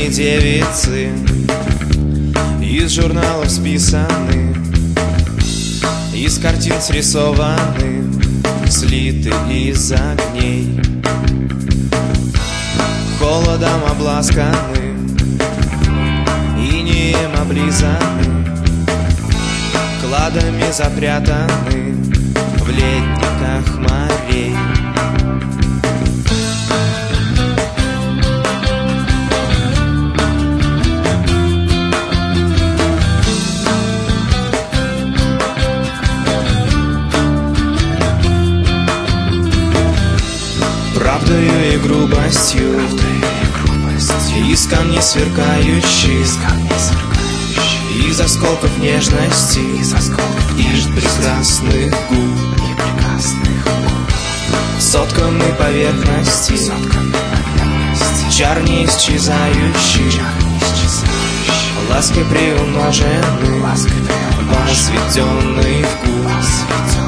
девицы из журналов списаны, из картин срисованы, слиты из огней, холодом обласканы, инеем облизаны, кладами запрятаны в летниках морей. Правдою и грубостью, из камней сверкающих, из осколков нежности, из прекрасных губ, сотканы поверхности, чар не исчезающий, лаской приумноженный, возведенный вкус.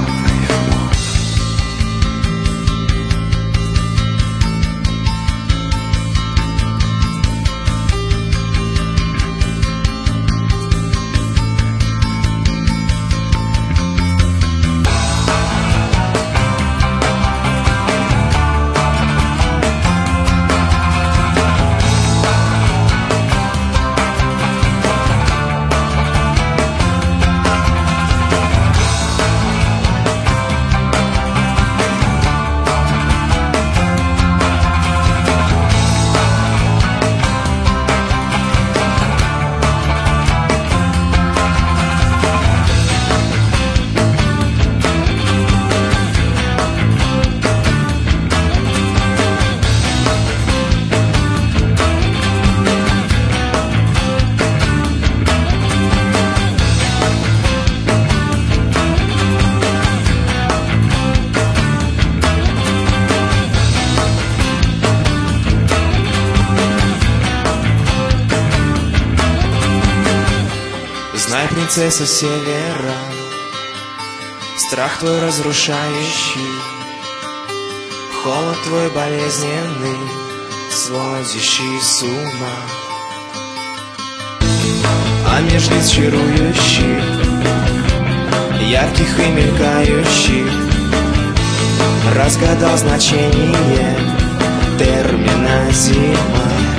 Знай, принцесса севера, страх твой разрушающий, холод твой болезненный, сводящий с ума. А меж лиц чарующих, ярких и мелькающих, разгадал значение термина зима.